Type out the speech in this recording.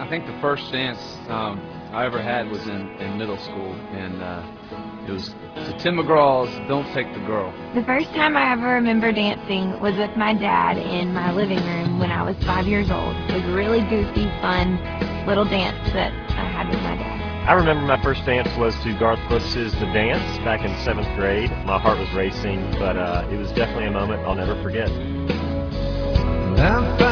I think the first dance I ever had was in middle school, and it was to Tim McGraw's "Don't Take the Girl." The first time I ever remember dancing was with my dad in my living room when I was 5 years old. It was a really goofy, fun little dance that I had with my dad. I remember my first dance was to Garth Brooks' The Dance back in 7th grade. My heart was racing, but it was definitely a moment I'll never forget.